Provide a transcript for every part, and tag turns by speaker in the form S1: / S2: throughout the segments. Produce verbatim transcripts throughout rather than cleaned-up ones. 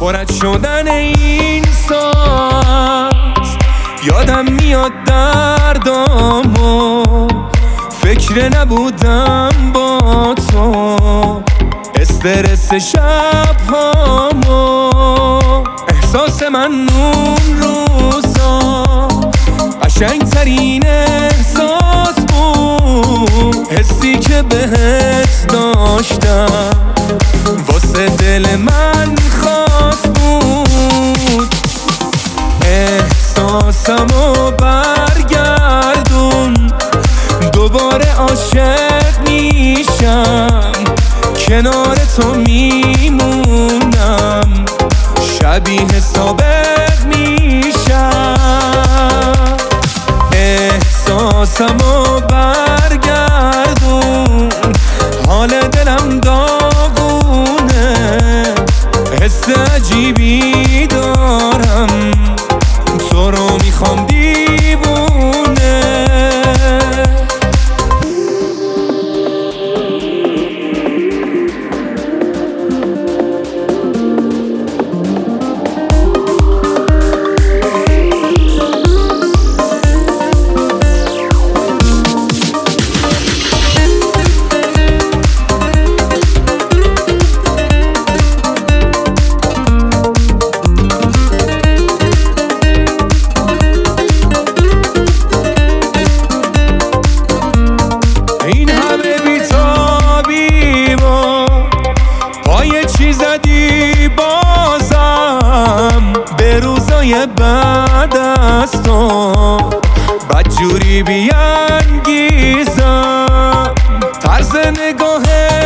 S1: پرد شدن این ساز یادم میاد دردامو، فکر نبودم با تو، استرس شبهامو، احساس من اون روزا قشنگترین احساس بود، حسی که بهت داشتم واسه دل من خاص بود. احساسمو برگردون، دوباره عاشق میشم، کنار تو میمونم، شبیه سابق میشم. احساسمو برگردون، حال دلم داغونه، حس عجیبی دارم، تو رو میخوام دیوونه. زدی بازم به روزای بعد از تو، بدجوری بیانگیزم، طرز نگاه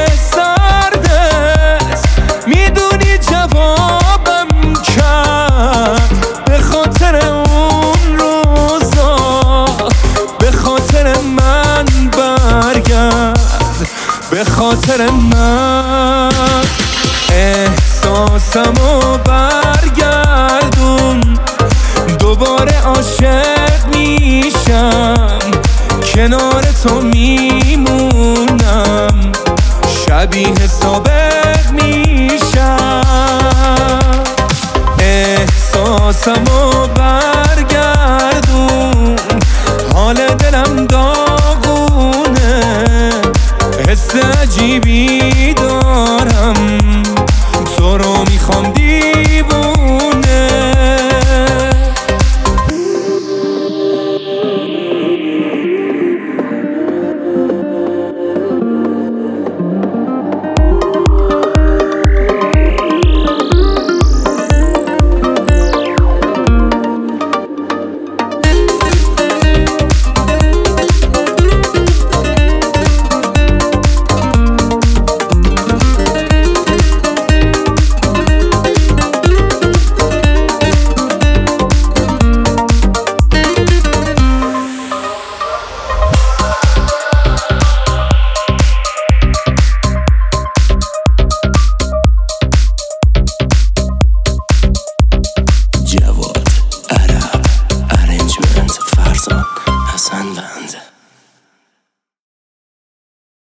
S1: سردت میدونی جوابم کرد، به خاطر اون روزا، به خاطر من برگرد، به خاطر من. احساسمو برگردون، دوباره عاشق میشم، کنار تو میمونم، شبیه سابق میشم. احساسمو برگردون، حال دلم داغونه، حس عجیبی